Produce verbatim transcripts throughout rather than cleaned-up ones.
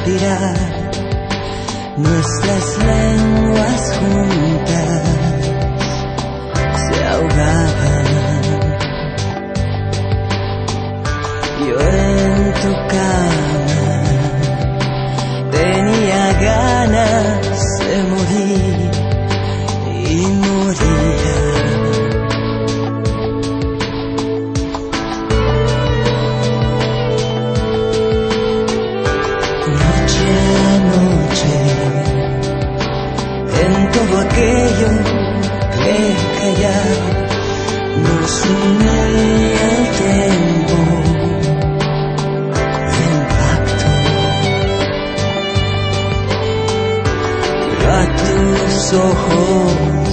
respirar, nuestras lenguas juntas se ahogaban. Yo en tu cama tenía ganas de morir y moría. Noche a noche, en todo aquello que callaba nos unía el tiempo. Tus ojos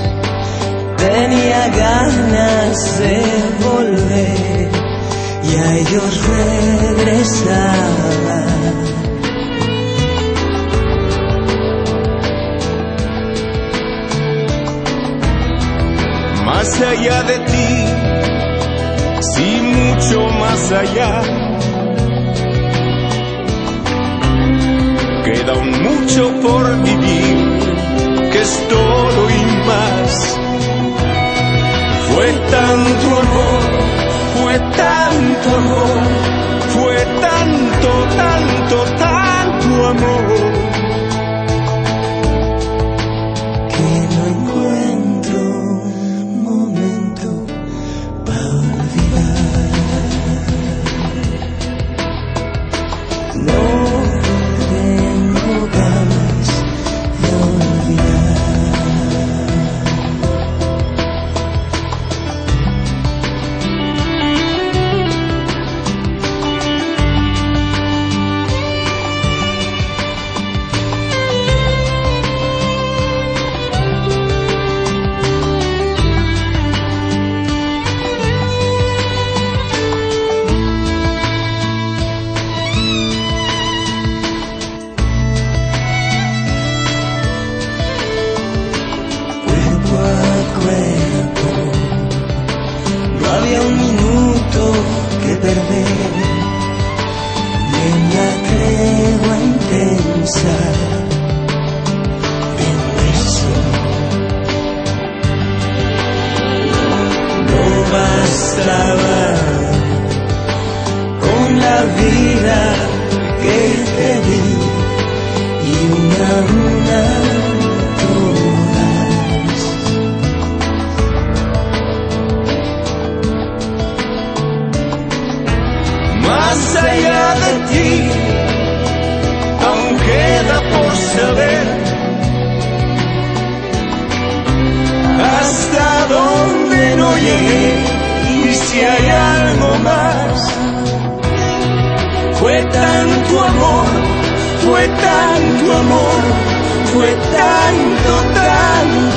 tenía ganas de volver y a ellos regresaba. Más allá de ti, sí, mucho más allá, queda un mucho por vivir, que es todo y más. Fue tanto amor, fue tanto amor, fue tanto, tanto, tanto amor, que no encuentro un momento para olvidar. No tengo ganas de olvidar. No había un minuto que perder, ni en la tregua intensa de un beso. No bastaba con la vida que te di y una una más allá de ti, aún queda por saber hasta dónde no llegué y si hay algo más. Fue tanto amor, fue tanto amor, fue tanto, tanto